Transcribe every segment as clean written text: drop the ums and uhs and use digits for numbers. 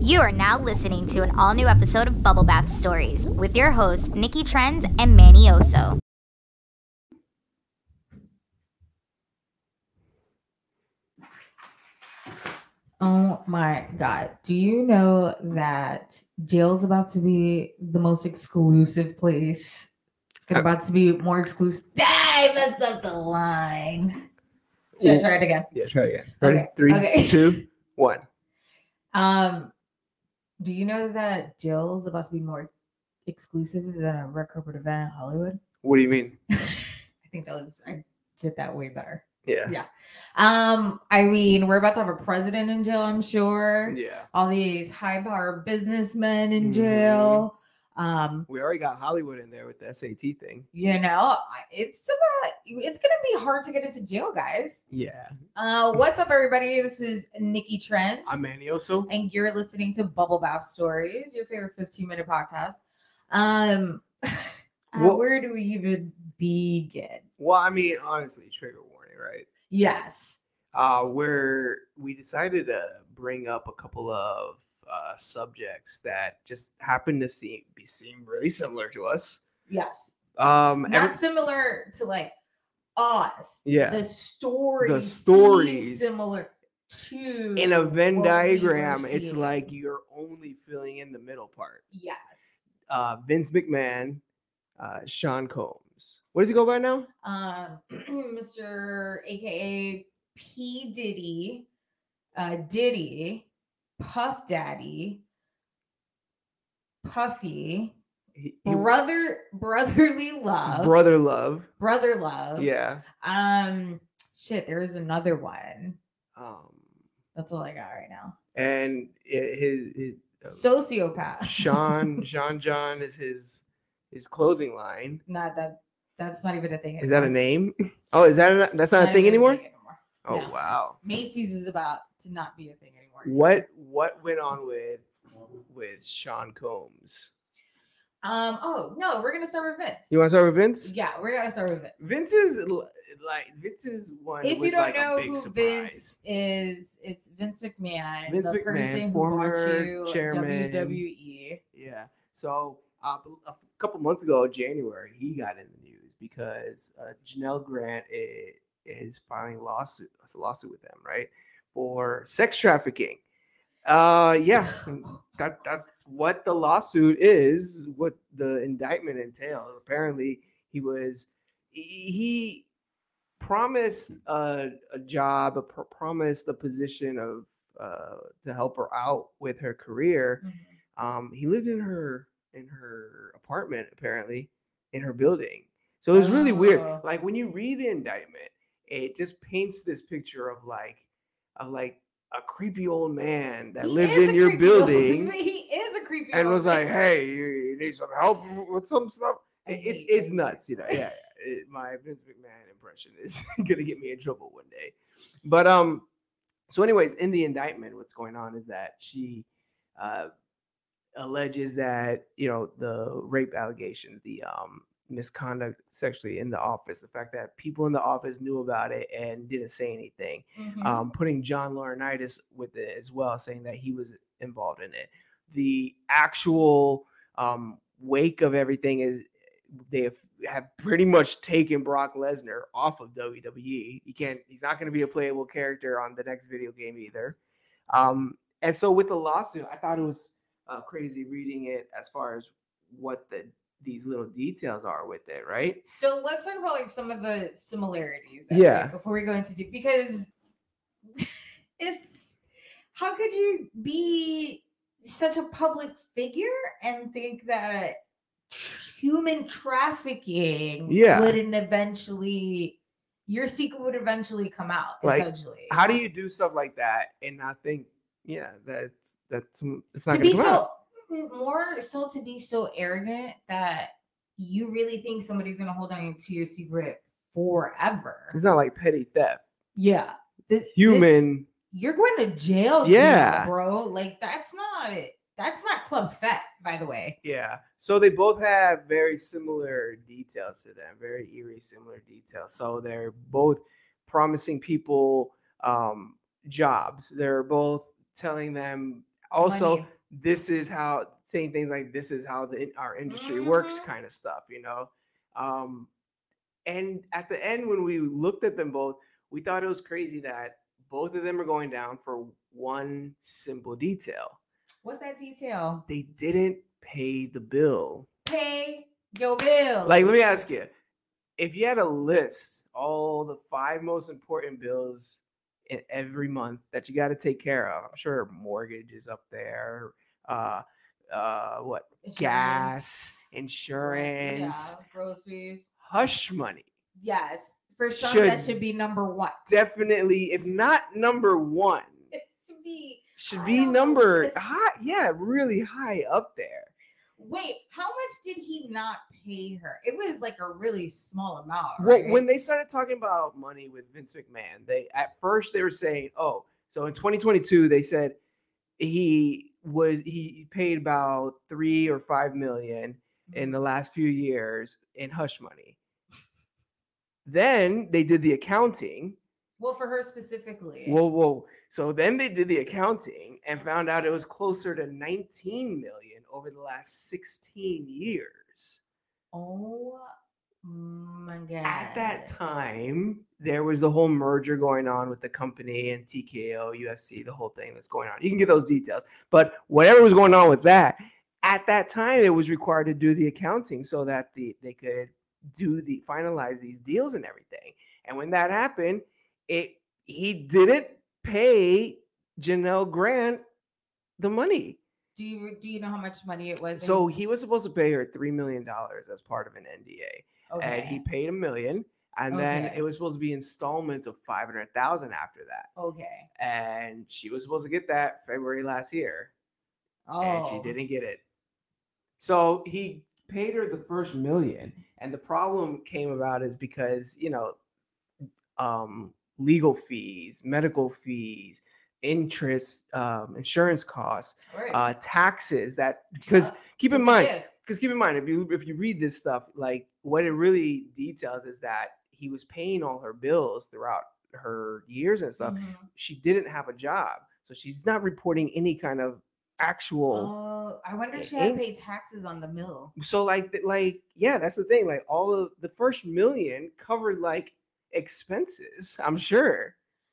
You are now listening to an all-new episode of Bubble Bath Stories with your hosts, Nikki Trends and Manny Oso. Oh my God. Do you know that jail's about to be the most exclusive place? It's about to be more exclusive. I messed up the line. Should I try it again? Yeah, try it again. Ready? Okay. 3, Okay. 2, 1. Do you know that jail's about to be more exclusive than a red carpet event in Hollywood? What do you mean? I think I did that way better. Yeah. I mean, we're about to have a president in jail, I'm sure. Yeah. All these high power businessmen in jail. We already got Hollywood in there with the SAT thing. You know, it's gonna be hard to get into jail, guys. Yeah. What's up, everybody? This is Nikki Trent. I'm Manny Oso. And you're listening to Bubble Bath Stories, your favorite 15-minute podcast. Where do we even begin? Well, I mean, honestly, trigger warning, right? Yes. Where we decided to bring up a couple of subjects that just happen to seem really similar to us. Yes. Not similar to like us. Yeah. The stories similar to in a Venn diagram. It's like you're only filling in the middle part. Yes. Vince McMahon, Sean Combs. What does he go by now? Mr. AKA P. Diddy, Diddy, Puff Daddy, Puffy, Brotherly Love. Brother Love. Yeah. There is another one. That's all I got right now. And his Sociopath. Sean John is his clothing line. That's not even a thing anymore. Is that a name? Oh, that's not a thing anymore? Oh, no. Wow. Macy's is about to not be a thing anymore. What went on with Sean Combs? Oh no, we're gonna start with Vince. You want to start with Vince? Yeah, we're gonna start with Vince. Vince is one. If was you don't like know a big who surprise. Vince is, it's Vince McMahon, Vince the McMahon, person who former brought you chairman. WWE. Yeah. So a couple months ago, January, he got in the news because Janelle Grant is filing a lawsuit with them, right, for sex trafficking. That's what the lawsuit is, what the indictment entails. Apparently, he promised a job, promised a position of to help her out with her career. Mm-hmm. He lived in her apartment, apparently, in her building. So it was really weird. Like when you read the indictment, it just paints this picture of a creepy old man that lived in your building. He is a creepy and old was man. like, hey, you need some help with some stuff. It's nuts, you know. Yeah. My Vince McMahon impression is gonna get me in trouble one day. But so anyways, in the indictment, what's going on is that she alleges that, you know, the rape allegations, the misconduct sexually in the office, the fact that people in the office knew about it and didn't say anything, putting John Laurinaitis with it as well, saying that he was involved in it. The actual wake of everything is they have pretty much taken Brock Lesnar off of WWE. He's not going to be a playable character on the next video game either. And so with the lawsuit, I thought it was crazy reading it as far as what these little details are with it, right? So let's talk about like some of the similarities. Before we go into deep, because it's how could you be such a public figure and think that human trafficking wouldn't eventually, your secret would eventually come out? Like, essentially, how do you do stuff like that and not think, that's it's not to gonna be come so out? More so to be so arrogant that you really think somebody's gonna hold on to your secret forever. It's not like petty theft. Yeah, You're going to jail, bro. Like that's not Club Fett, by the way. Yeah. So they both have very similar details to them, very eerie, similar details. So they're both promising people jobs. They're both telling them also this is how, saying things like this is how our industry works, kind of stuff, and at the end, when we looked at them both, we thought it was crazy that both of them are going down for one simple detail. What's that detail? They didn't pay the bill. Pay your bill. Like, let me ask you, if you had to list all the 5 most important bills in every month that you got to take care of, I'm sure mortgage is up there. What? Insurance. Gas, insurance, yeah, groceries, hush money. Yes, for some that should be number 1. Definitely, if not number 1, it should be number high. Yeah, really high up there. Wait, how much did he not pay her? It was like a really small amount. Well, right? when they started talking about money with Vince McMahon, at first they were saying, oh, so in 2022 they said he paid about 3 or 5 million in the last few years in hush money. Then they did the accounting. Well, for her specifically. Whoa. So then they did the accounting and found out it was closer to 19 million over the last 16 years. Oh my God. At that time, there was the whole merger going on with the company and TKO, UFC, the whole thing that's going on. You can get those details. But whatever was going on with that, at that time, it was required to do the accounting so that they could finalize these deals and everything. And when that happened, he didn't pay Janelle Grant the money. Do you know how much money it was? So he was supposed to pay her $3 million as part of an NDA. Okay. And he paid $1 million. And then it was supposed to be installments of $500,000 after that. Okay. And she was supposed to get that February last year. Oh. And she didn't get it. So he paid her the first $1 million. And the problem came about is because, legal fees, medical fees, interest, insurance costs, right. Taxes. Because keep in mind, if you read this stuff, like what it really details is that he was paying all her bills throughout her years and stuff. Mm-hmm. She didn't have a job, so she's not reporting any kind of actual. Oh, I wonder if she had to pay taxes on the mill. So yeah, that's the thing. Like all of the first $1 million covered like expenses, I'm sure.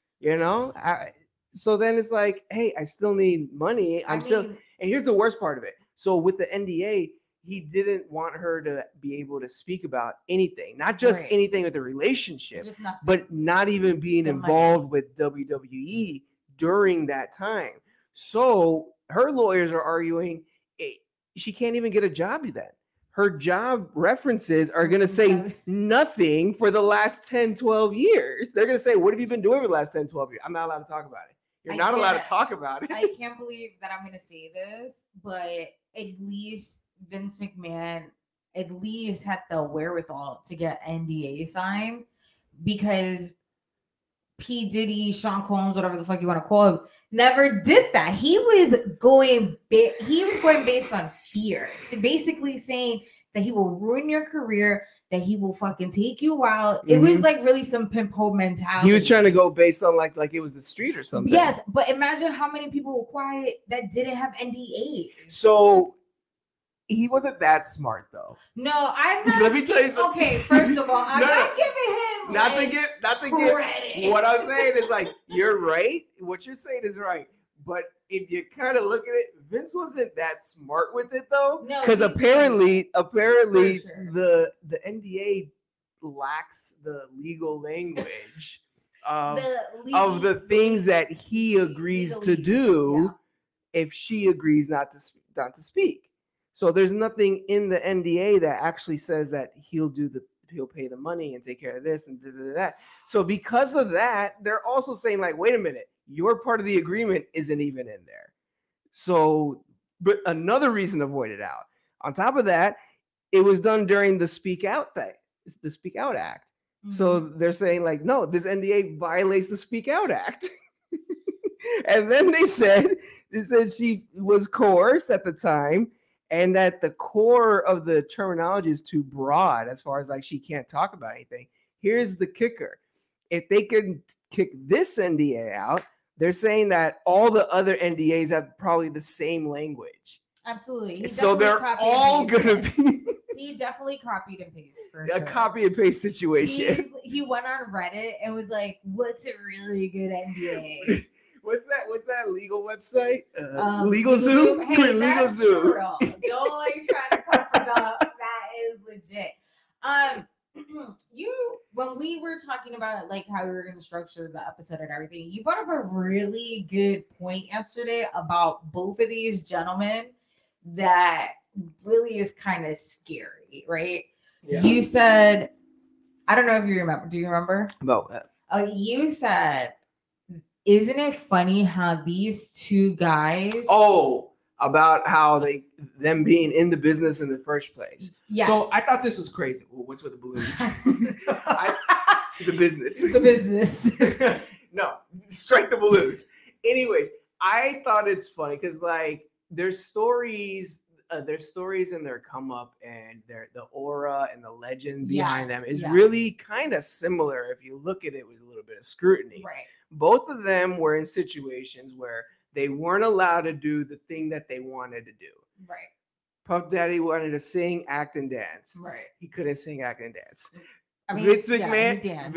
So then it's like, hey, I still need money. And here's the worst part of it. So with the NDA, he didn't want her to be able to speak about anything, not just anything with the relationship, but not even being involved with WWE during that time. So her lawyers are arguing she can't even get a job then. Her job references are going to say nothing for the last 10, 12 years. They're going to say, what have you been doing for the last 10, 12 years? I'm not allowed to talk about it. You're not allowed to talk about it. I can't believe that I'm going to say this, but at least Vince McMahon at least had the wherewithal to get NDA signed, because P. Diddy, Sean Combs, whatever the fuck you want to call him, never did that. He was going based on fear. So basically saying that he will ruin your career, that he will fucking take you out. Mm-hmm. It was like really some pimp hoe mentality. He was trying to go based on like it was the street or something. Yes, but imagine how many people were quiet that didn't have NDAs. So he wasn't that smart though. No, I'm not. Let me tell you something. Okay, first of all, I'm not giving him not to get what I'm saying is like, you're right. What you're saying is right. But if you kind of look at it, Vince wasn't that smart with it though. No, because apparently the NDA lacks the legal language of the things that he agrees to do if she agrees not to speak. So there's nothing in the NDA that actually says that he'll pay the money and take care of this and this and that. So because of that, they're also saying like, wait a minute, your part of the agreement isn't even in there. So, but another reason to void it out. On top of that, it was done during the Speak Out Act. Mm-hmm. So they're saying like, no, this NDA violates the Speak Out Act. And then they said she was coerced at the time, and that the core of the terminology is too broad as far as like she can't talk about anything. Here's the kicker. If they could kick this NDA out, they're saying that all the other NDAs have probably the same language. Absolutely. So they're all gonna be he definitely copied and pasted for a sure. copy and paste situation. He went on Reddit and was like, "What's a really good NDA?" What's that legal website? LegalZoom. Hey, that's LegalZoom. real. Don't like try to come for that is legit. When we were talking about like how we were going to structure the episode and everything, you brought up a really good point yesterday about both of these gentlemen that really is kind of scary, right? Yeah. You said, I don't know if you remember. Do you remember? About what? You said, isn't it funny how these two guys? Oh, about how them being in the business in the first place. Yes. So I thought this was crazy. Well, what's with the balloons? The business. The business. No, strike the balloons. Anyways, I thought it's funny because like there's stories and their come up and the aura and the legend behind them is really kind of similar if you look at it with a little bit of scrutiny. Right. Both of them were in situations where they weren't allowed to do the thing that they wanted to do. Right. Puff Daddy wanted to sing, act, and dance. Right. He couldn't sing, act, and dance. I mean, Vince McMahon.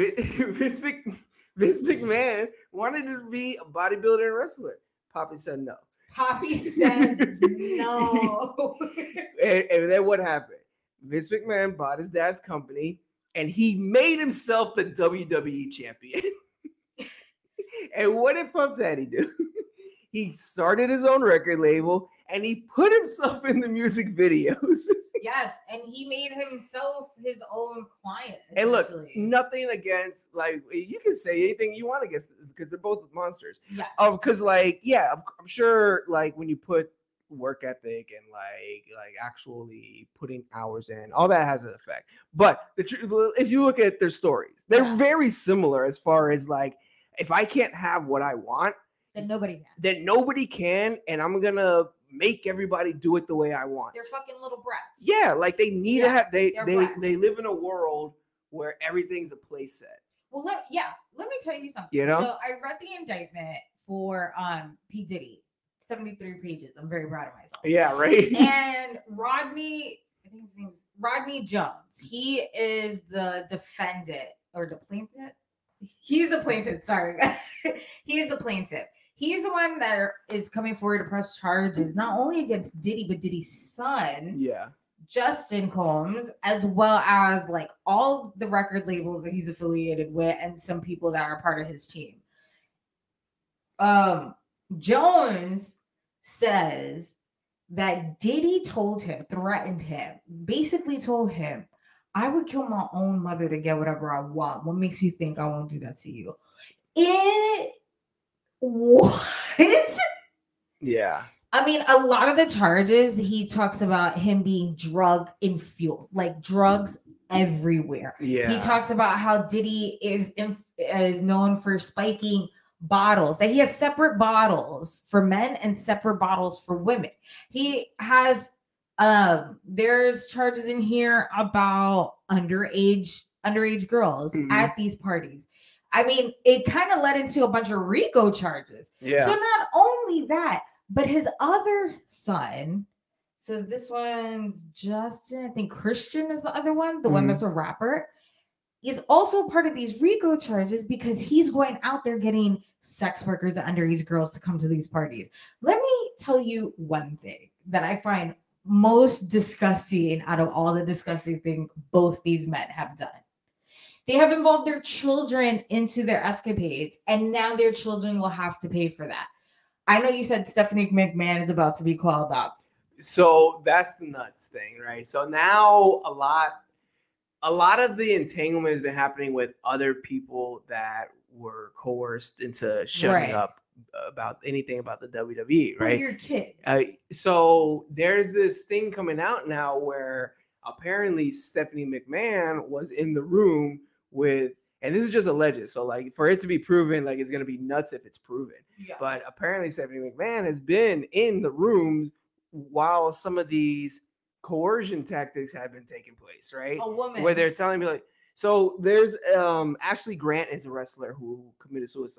Vince McMahon wanted to be a bodybuilder and wrestler. Poppy said no. Poppy said no. And then what happened? Vince McMahon bought his dad's company, and he made himself the WWE champion. And what did Puff Daddy do? He started his own record label and he put himself in the music videos. Yes, and he made himself his own client. And look, nothing against, like, you can say anything you want against because they're both monsters. Yeah. Because like, yeah, I'm sure like when you put work ethic and like actually putting hours in, all that has an effect. But if you look at their stories, they're very similar as far as like, if I can't have what I want, then nobody can. And I'm gonna make everybody do it the way I want. They're fucking little brats. Yeah, like they need to have they live in a world where everything's a play set. Well, let me tell you something. You know? So I read the indictment for P. Diddy, 73 pages. I'm very proud of myself. Yeah, right. And Rodney, I think his name is Rodney Jones. He is the defendant or the plaintiff. He's the plaintiff. Sorry. He's the plaintiff. He's the one that is coming forward to press charges, not only against Diddy, but Diddy's son, Justin Combs, as well as like all the record labels that he's affiliated with and some people that are part of his team. Jones says that Diddy threatened him, basically told him, I would kill my own mother to get whatever I want. What makes you think I won't do that to you? What? Yeah. I mean, a lot of the charges, he talks about him being drug infused, like drugs everywhere. Yeah. He talks about how Diddy is known for spiking bottles, that he has separate bottles for men and separate bottles for women. He has there's charges in here about underage girls at these parties. I mean, it kind of led into a bunch of RICO charges. Yeah. So not only that, but his other son, so this one's Justin, I think Christian is the other one, the one that's a rapper, is also part of these RICO charges because he's going out there getting sex workers and underage girls to come to these parties. Let me tell you one thing that I find most disgusting out of all the disgusting things both these men have done. They have involved their children into their escapades, and now their children will have to pay for that. I know you said Stephanie McMahon is about to be called up. So that's the nuts thing, right? So now a lot of the entanglement has been happening with other people that were coerced into shutting up about anything about the WWE, right? Your kids. So there's this thing coming out now where apparently Stephanie McMahon was in the room with, and this is just alleged, so like for it to be proven, like it's gonna be nuts if it's proven. Yeah. But apparently Stephanie McMahon has been in the room while some of these coercion tactics have been taking place, right? A woman where they're telling me like, So there's Ashley Grant is a wrestler who committed suicide.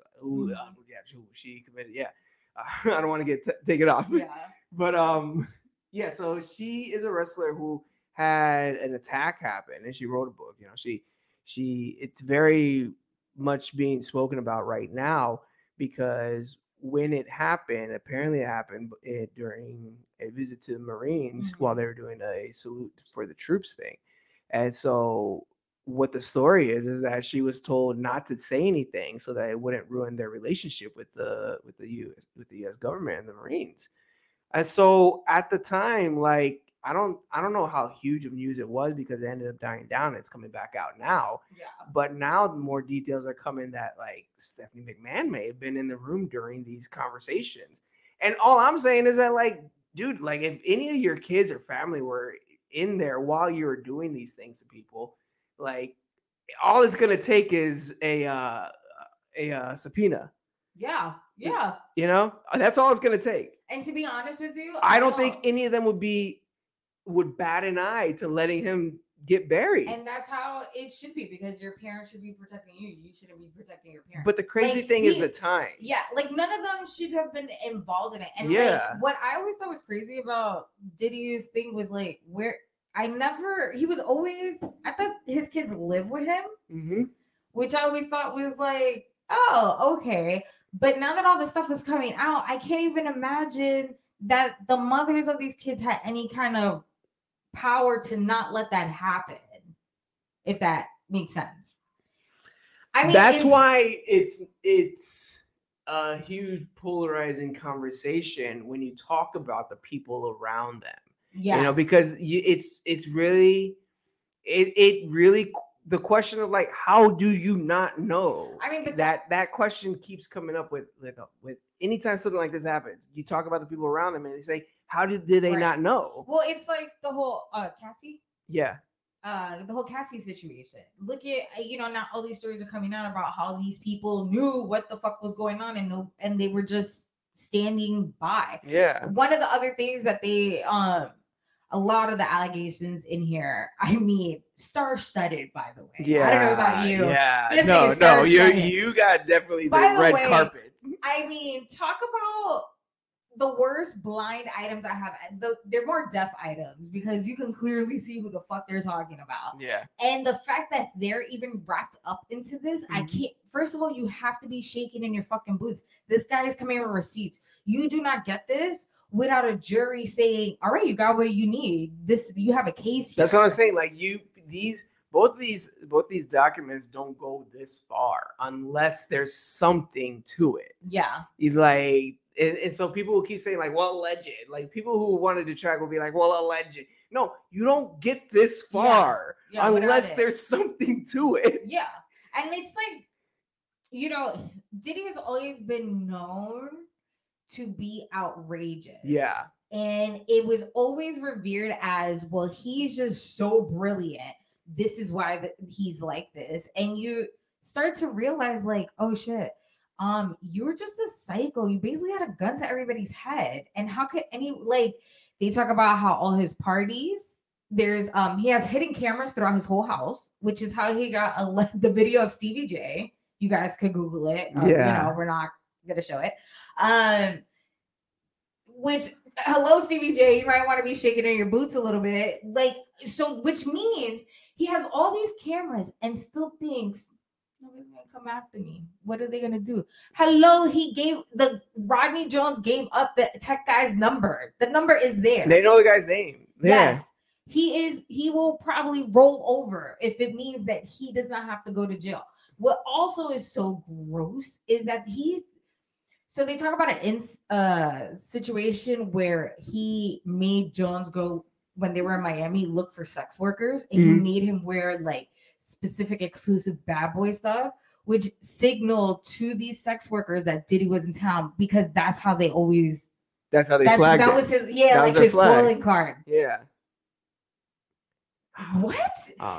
She committed. Yeah, I don't want to take it off. Yeah. But yeah. So she is a wrestler who had an attack happen, and she wrote a book. You know, it's very much being spoken about right now because when it happened, apparently it happened during a visit to the Marines while they were doing a salute for the troops thing, and so what the story is that she was told not to say anything so that it wouldn't ruin their relationship with the US government and the Marines. And so at the time, like I don't know how huge of news it was because it ended up dying down. It's coming back out now. Yeah. But now more details are coming that like Stephanie McMahon may have been in the room during these conversations. And all I'm saying is that like, dude, like if any of your kids or family were in there while you were doing these things to people, like all it's gonna take is a subpoena. Yeah. Yeah. You know, that's all it's gonna take. And to be honest with you, I don't think any of them would bat an eye to letting him get buried. And that's how it should be because your parents should be protecting you. You shouldn't be protecting your parents. But the crazy thing is the time. Yeah, like none of them should have been involved in it. And yeah, like, what I always thought was crazy about Diddy's thing was like he was always, I thought his kids live with him, which I always thought was like, oh, okay. But now that all this stuff is coming out, I can't even imagine that the mothers of these kids had any kind of power to not let that happen, if that makes sense. I mean, that's why it's a huge polarizing conversation when you talk about the people around them. Yes. You know, because it's really it really the question of like, how do you not know? I mean, but that question keeps coming up with anytime something like this happens. You talk about the people around them and they say, how did they not know? Well, it's like the whole Cassie. Yeah. The whole Cassie situation. Look at, now all these stories are coming out about how these people knew what the fuck was going on and they were just standing by. Yeah. One of the other things that they a lot of the allegations in here, I mean, star-studded, by the way. Yeah. I don't know about you. Yeah. No, you got definitely the red carpet. I mean, talk about the worst blind items I have. They're more deaf items because you can clearly see who the fuck they're talking about. Yeah. And the fact that they're even wrapped up into this, I can't. First of all, you have to be shaking in your fucking boots. This guy is coming with receipts. You do not get this without a jury saying, all right, you got what you need. You have a case here. That's what I'm saying. Like both these documents don't go this far unless there's something to it. Yeah. And so people will keep saying like, well, alleged. Like people who wanted to track will be like, well, alleged. No, you don't get this far unless there's something to it. Yeah. And it's like, Diddy has always been known to be outrageous. Yeah. And it was always revered as, well, he's just so brilliant. This is why he's like this. And you start to realize like, oh shit, you're just a psycho. You basically had a gun to everybody's head. And how could they talk about how all his parties, there's he has hidden cameras throughout his whole house, which is how he got the video of Stevie J. You guys could Google it. We're not gonna show it. Which, hello, Stevie J, you might want to be shaking in your boots a little bit. Which means he has all these cameras and still thinks nobody's gonna come after me. What are they gonna do? Hello, Rodney Jones gave up the tech guy's number. The number is there. They know the guy's name. Yeah. Yes. He will probably roll over if it means that he does not have to go to jail. What also is so gross is that so they talk about an situation where he made Jones go, when they were in Miami, look for sex workers, and he made him wear like specific exclusive bad boy stuff, which signaled to these sex workers that Diddy was in town because that's how they flagged that was his calling card. Yeah. What?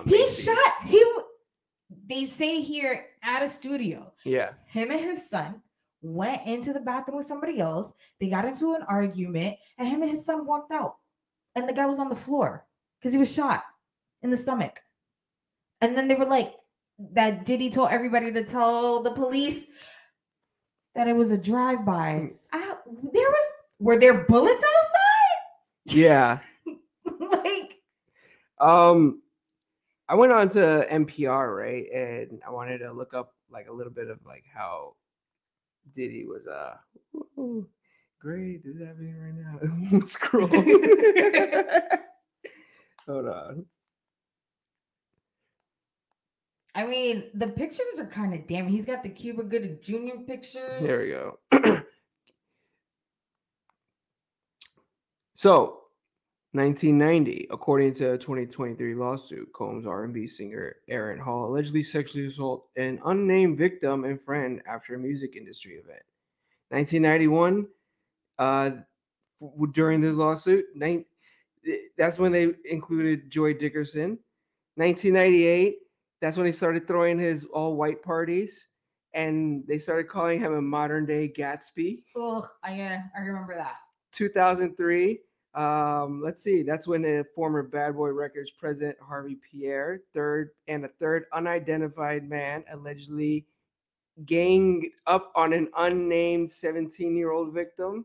They say here at a studio. Yeah. Him and his son went into the bathroom with somebody else. They got into an argument, and him and his son walked out. And the guy was on the floor because he was shot in the stomach. And then they were like, that Diddy told everybody to tell the police that it was a drive-by. Were there bullets outside? Yeah. Like, I went on to NPR, right? And I wanted to look up like a little bit of like how Diddy was great. This is happening right now. Scroll. Hold on. I mean, the pictures are kind of damn. He's got the Cuba Gooding Jr. pictures. There we go. So, 1990, according to a 2023 lawsuit, Combs R&B singer Aaron Hall allegedly sexually assaulted an unnamed victim and friend after a music industry event. 1991, during this lawsuit, that's when they included Joy Dickerson. 1998, that's when he started throwing his all-white parties, and they started calling him a modern-day Gatsby. Ugh, I remember that. 2003, let's see, that's when the former Bad Boy Records president Harvey Pierre, a third unidentified man, allegedly ganged up on an unnamed 17-year-old victim.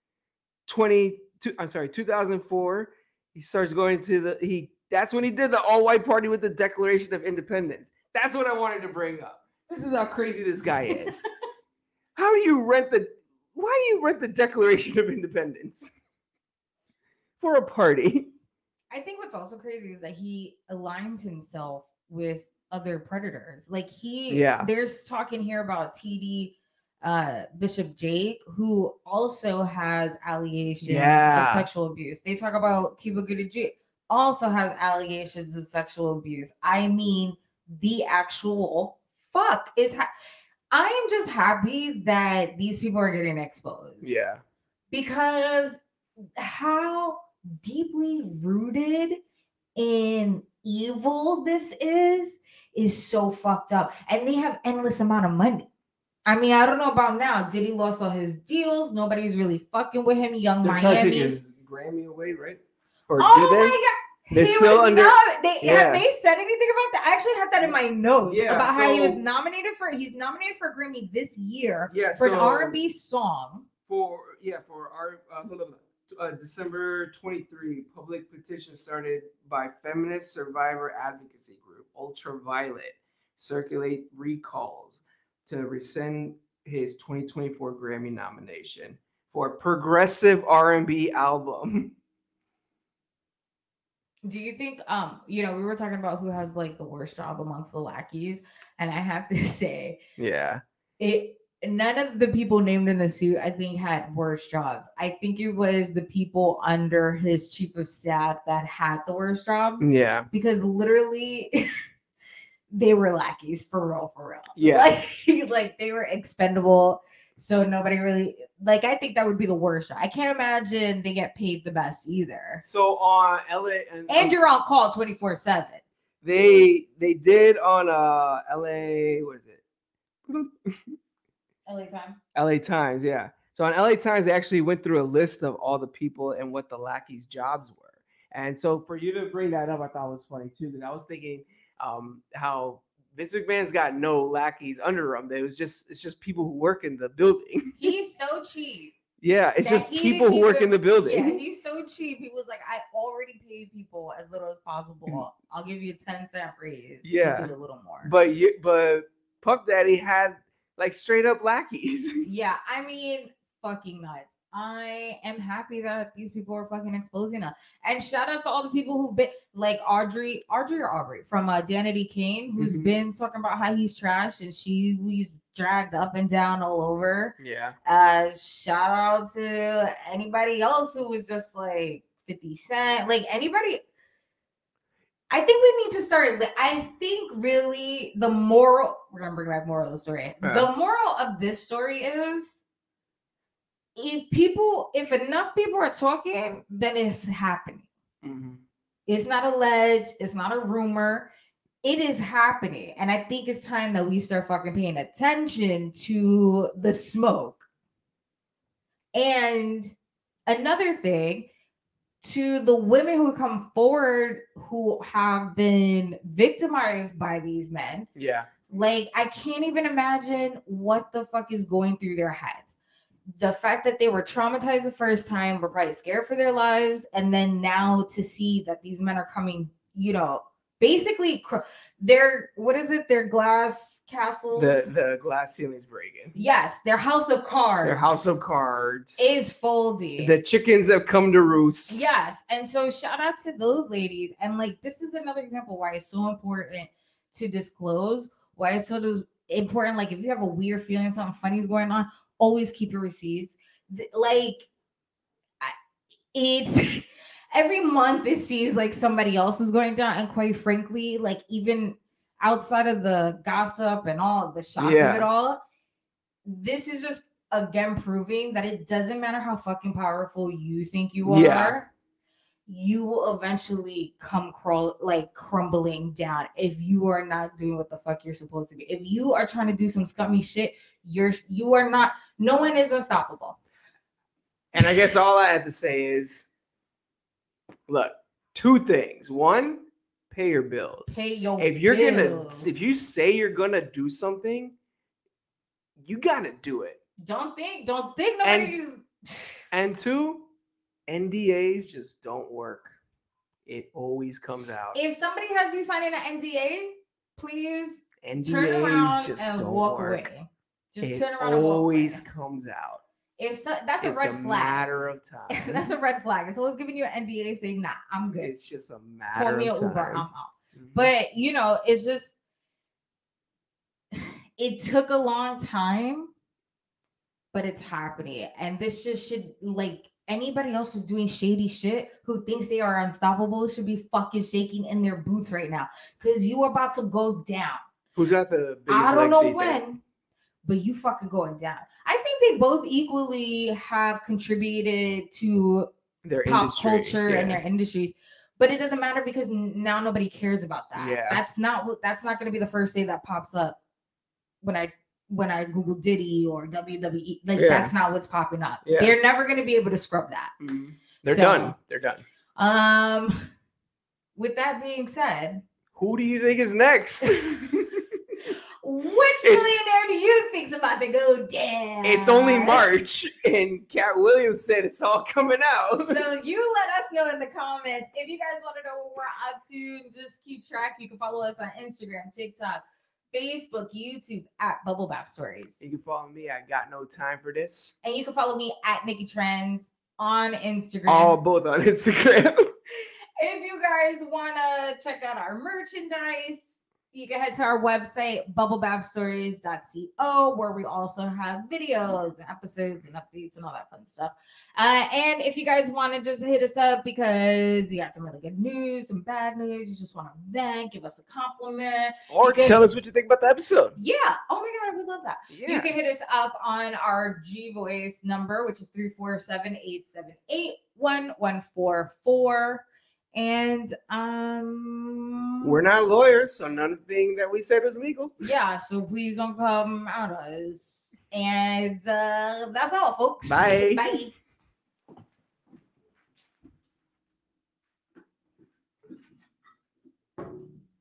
2004, he starts going to that's when he did the all-white party with the Declaration of Independence. That's what I wanted to bring up. This is how crazy this guy is. Why do you rent the Declaration of Independence for a party? I think what's also crazy is that he aligns himself with other predators. Like there's talking here about TD Bishop Jake, who also has allegations of sexual abuse. They talk about Cuba Gooding Jr. also has allegations of sexual abuse. I mean, the actual fuck is. I am just happy that these people are getting exposed. Yeah, because how deeply rooted in evil this is so fucked up, and they have endless amount of money. I mean, I don't know about now. Diddy lost all his deals. Nobody's really fucking with him. Young Miami. They're trying to take his Grammy away, right? Or my god! They're still under. Have they said anything about that? I actually had that in my notes about how he was nominated for. He's nominated for a Grammy this year for an R&B song. For our December 23, public petition started by feminist survivor advocacy group Ultraviolet circulate recalls to rescind his 2024 Grammy nomination for a progressive R&B album. Do you think, we were talking about who has like the worst job amongst the lackeys, and I have to say, none of the people named in the suit, I think, had worse jobs. I think it was the people under his chief of staff that had the worst jobs. Yeah, because literally, they were lackeys for real. Yeah, like they were expendable. So nobody really I think that would be the worst. I can't imagine they get paid the best either. So on LA and you're on call 24/7. They did on LA, what is it? LA Times. LA Times, yeah. So on LA Times, they actually went through a list of all the people and what the lackeys' jobs were. And so for you to bring that up, I thought was funny too, because I was thinking how Vince McMahon's got no lackeys under him. It's just people who work in the building. He's so cheap. Yeah, it's just people who work in the building. Yeah, he's so cheap. He was like, I already paid people as little as possible. I'll give you a 10-cent raise. Yeah, to do a little more. But Puff Daddy had like straight up lackeys. Yeah, I mean, fucking nuts. I am happy that these people are fucking exposing them. And shout out to all the people who've been like Audrey from Danity Kane, who's been talking about how he's trashed and he's dragged up and down all over. Yeah. Shout out to anybody else who was just like 50 Cent, like anybody. I think we need to start. I think really the moral, we're going to bring back moral of the story. The moral of this story is, if enough people are talking, then it's happening. Mm-hmm. It's not alleged. It's not a rumor. It is happening. And I think it's time that we start fucking paying attention to the smoke. And another thing, to the women who come forward who have been victimized by these men. Yeah. Like, I can't even imagine what the fuck is going through their heads. The fact that they were traumatized the first time, were probably scared for their lives, and then now to see that these men are coming, you know, basically their glass castles, the glass ceiling's breaking. Yes, their house of cards. Their house of cards is folding. The chickens have come to roost. Yes, and so shout out to those ladies. And like, this is another example why it's so important to disclose. Why it's so important. Like, if you have a weird feeling, something funny is going on, always keep your receipts. Like, it's every month it seems like somebody else is going down, and quite frankly, like, even outside of the gossip and all the shock of it all, this is just again proving that it doesn't matter how fucking powerful you think you are, you will eventually come crumbling down if you are not doing what the fuck you're supposed to be. If you are trying to do some scummy shit, you are not. No one is unstoppable. And I guess all I have to say is, look, two things. One, pay your bills. Pay your bills. If you say you're gonna do something, you gotta do it. Don't think nobody's. And two, NDAs just don't work. It always comes out. If somebody has you signing an NDA, please NDAs turn around just and don't walk work. away. Just it turn around and walk away. always comes out. That's a red flag. It's a matter of time. That's a red flag. It's always giving you an NDA saying, nah, I'm good. It's just a matter Call me of an time. Uber, I'm out. Mm-hmm. But, you know, it's just, it took a long time, but it's happening. And this just should, like, anybody else who's doing shady shit who thinks they are unstoppable should be fucking shaking in their boots right now, because you are about to go down. Who's got the biggest I don't know legacy when, thing? but you fucking going down. I think they both equally have contributed to their pop industry, culture and their industries, but it doesn't matter because now nobody cares about that. Yeah. That's not going to be the first thing that pops up when I Google Diddy or WWE. Like, that's not what's popping up. Yeah. They're never going to be able to scrub that. Mm-hmm. They're done. They're done. With that being said, who do you think is next? Which millionaire do you think's about to go down? It's only March, and Cat Williams said it's all coming out. So you let us know in the comments. If you guys want to know what we're up to, just keep track. You can follow us on Instagram, TikTok, Facebook, YouTube at Bubble Bath Stories. You can follow me. I got no time for this. And you can follow me at Nikki Trends on Instagram. All both on Instagram. If you guys want to check out our merchandise, you can head to our website, bubblebathstories.co, where we also have videos and episodes and updates and all that fun stuff. And if you guys want to just hit us up because you got some really good news, some bad news, you just want to vent, give us a compliment. Or tell us what you think about the episode. Yeah. Oh my God, I would love that. Yeah. You can hit us up on our G Voice number, which is 347-878-1144. And we're not lawyers, so nothing that we said is legal. Yeah, so please don't come out us. And that's all, folks. Bye. Bye.